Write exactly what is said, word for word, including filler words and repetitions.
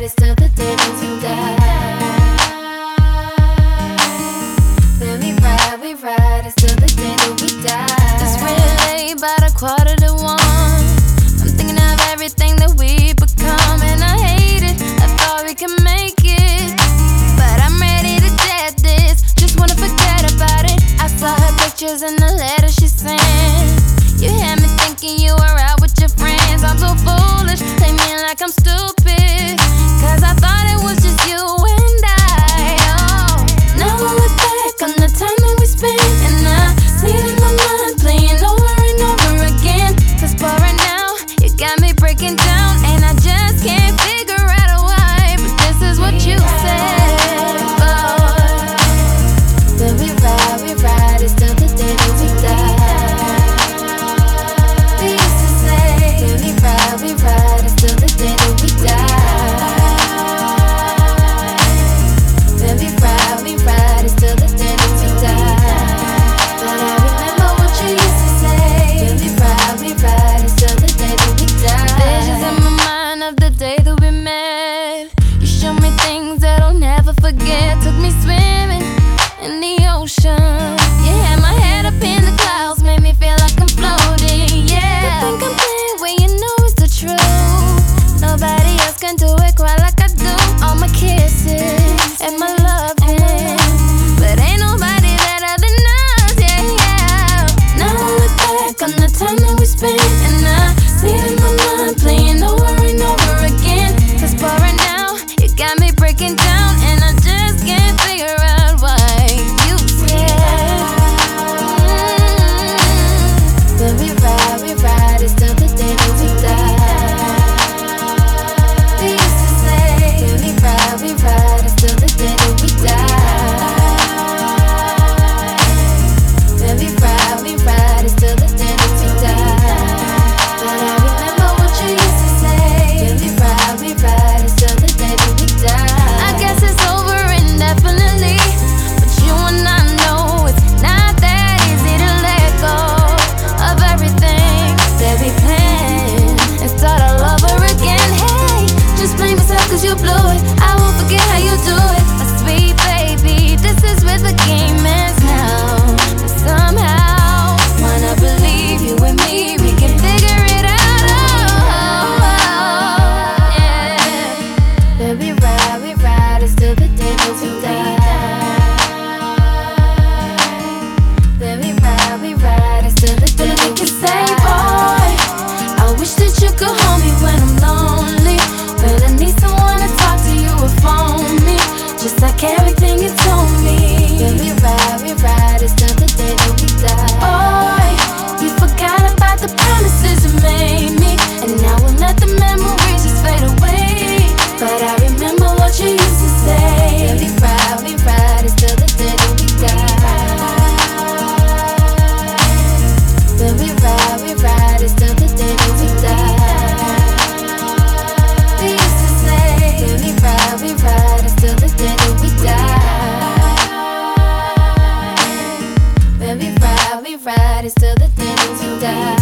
it's till the day that we die. When we ride, we ride, it's till the day that we die. It's really late, about a quarter to one. I'm thinking of everything that we've become, and I hate it. I thought we could make it, but I'm ready to jet this. Just wanna forget about it. I saw her pictures in the letter she sent. You had me thinking you were out with your friends. I'm so foolish, play me like I'm stupid, cause I thought it was just you and I. Oh, now I look back on the time that we spent, and I see it in my mind playing over and over again. Cause for right now, you got me breaking down, and I just can't figure out a why. But this is what you said, boy. When we ride, we ride, it's till the day that we die. We used to say, when we ride, we ride, it's till the day that we die. When we ride, we ride, it's till the day that we die. But I remember what you used to say. When we ride, we ride, it's till the day that we die. Visions in my mind of the day that we met. You showed me things that I'll never forget. Took me swimming in the ocean. You had my head up in the clouds, made me feel like I'm floating. Yeah, You think I'm playing when you know it's the truth. Nobody else can do it quite like I do. All my kisses and my loving, but ain't nobody better than us. Yeah, yeah. Now I look back on the time that we spent, and I see it in my mind playing over and over again. Cause for right now, you got me breaking down, and I just can't figure out why you said. When we ride, we ride, it's till the day that we die. We used to say, when we ride, we ride, it's till the day that we die. When we ride, we ride, it's till the day that we die. But I remember what you used to say. When we ride, we ride, it's till the day that we die. I guess it's over indefinitely, but you and I know it's not that easy to let go of everything that we planned and start all over again. Hey, just blame yourself cause you blew it. I won't forget how you do it. My sweet baby, this is where the game ends now. But somehow, wanna believe you and me, we can figure it out. Oh, yeah. When we ride, we ride, it's till the day that we die. When we ride, we ride, it's till the day that we say, boy, I wish that you could hold me when I'm lonely, when I need someone to talk to, you or phone me, just like everything you told me. When we ride, we ride, it's till the day that we die. Boy, you forgot about the promises you made me, and now we'll let the memories just fade away. But I remember what you used to say. When we ride, we ride, it's till the day that we die. When we ride, we ride, it's till the day that we die. We used to say, when we ride, we ride, it's till the day that we die. When we ride, we ride, it's till the day that we die.